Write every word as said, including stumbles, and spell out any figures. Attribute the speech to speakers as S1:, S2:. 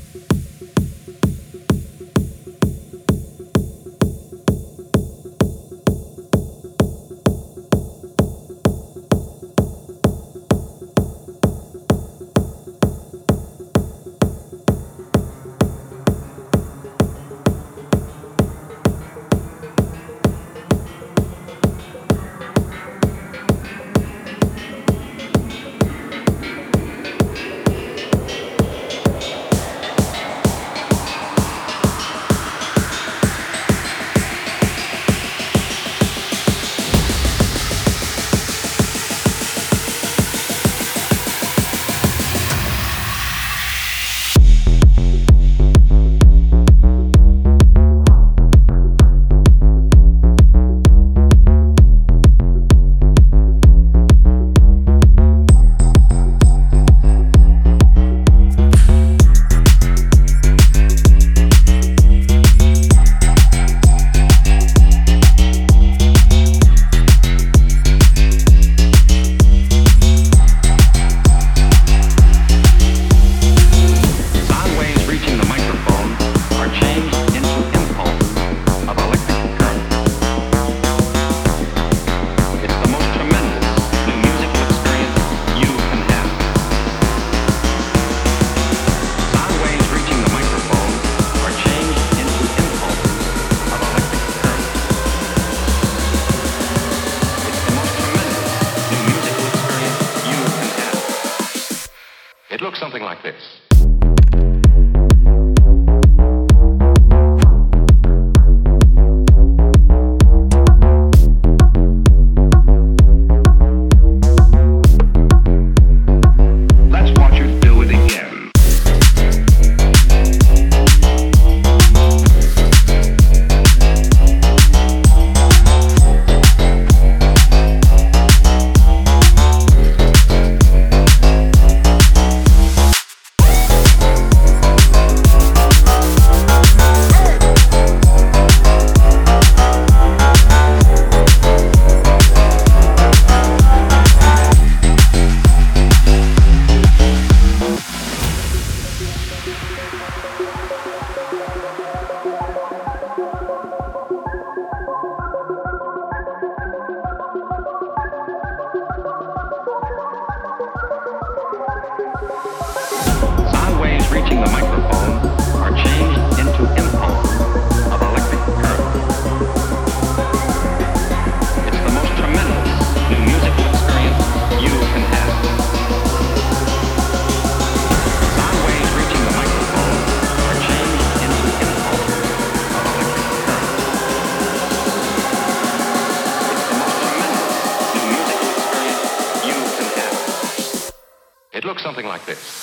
S1: It looks something like this. Reaching the microphone are changed into impulse of electric current. It's the most tremendous new musical experience you can have. Sound waves reaching the microphone are changed into impulse of electric current. It's the most tremendous new musical experience you can have. It looks something like this.